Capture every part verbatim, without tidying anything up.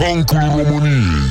Funkul României.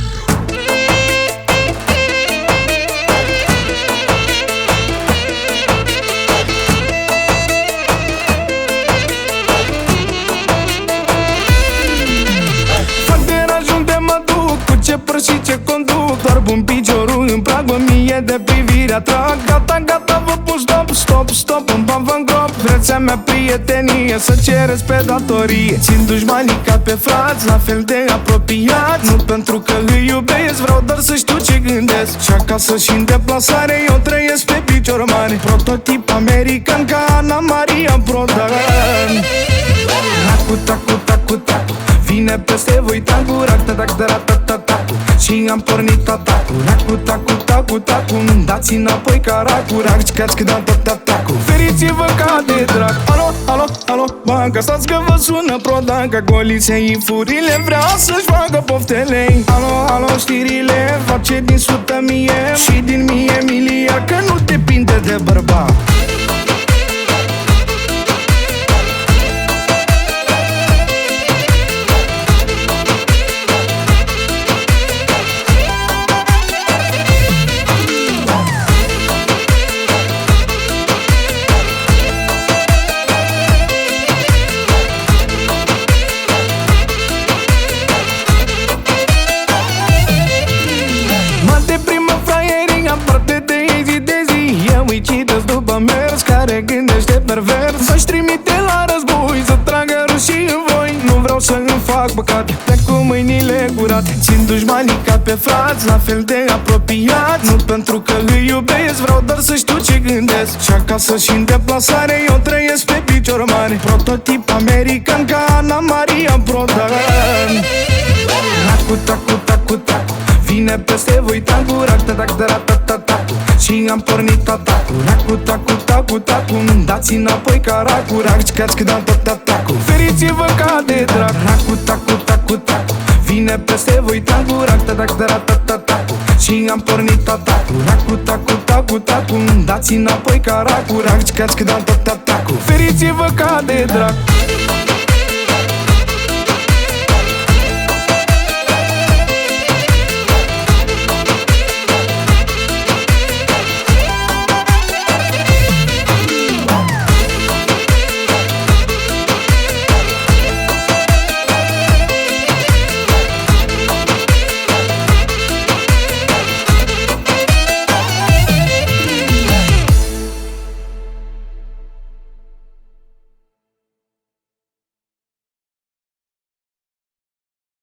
Ce păr și ce conduc, doar bun piciorul în prag, bă, mie de privire atrag. Gata, gata, vă pun stop, stop, stop, îmi bam în grop. Vreți a mea prietenie, să cereți pe datorie. Țin dușmanii ca pe frați, la fel de apropiați. Nu pentru că îi iubesc, vreau doar să știu ce gândesc. Și acasă și în deplasare eu trăiesc pe picior mare. Prototip american ca Ana Maria Prodan. Tacu, tacu, tacu, tacu, vine peste voi tacu, rac, tac, tac, tac, tac, tacu. Și am pornit atacul, racu, tacu, tacu, tacu. Dați înapoi ca racu, rac, caci, că da, tac, tacu. Feriți-vă ca de drac. Alo, alo, alo, banca, stați că vă sună Prodan, ca goliței furile vrea să-și facă poftele. Alo, alo, știrile, face din sută mie și din mie miliard, că nu depinde de bărbat. Care gândește pervers, să-și trimite la război, să tragă rușii în voi. Nu vreau să îmi fac păcate, plec cu mâinile curate. Țin dușmanii ca pe frați, la fel de apropiați. Nu pentru că îi iubesc, vreau doar să știu ce gândesc. Și acasă și în deplasare eu trăiesc pe picior mare. Prototip american ca Ana Maria Prodan. Tacu, tacu, tacu, tacu, vine peste voi tacu, rac, tac, tac, tac, tac, tacu. Și am pornit atacul, racu, tacu, tacu, tacu. Dați înapoi ca racu, rac, caci, că da, tac, tac, tacu. Feriți-vă ca de drac. Racu, tacu, tacu, tacu, vine peste voi tacu, rac, tac, tac, tac, tac, tacu. Și am pornit atacul, racu, tacu, tacu, tacu. Dați înapoi ca racu, rac, caci, că da, tac, tac, tacu. Feriți-vă ca de drac.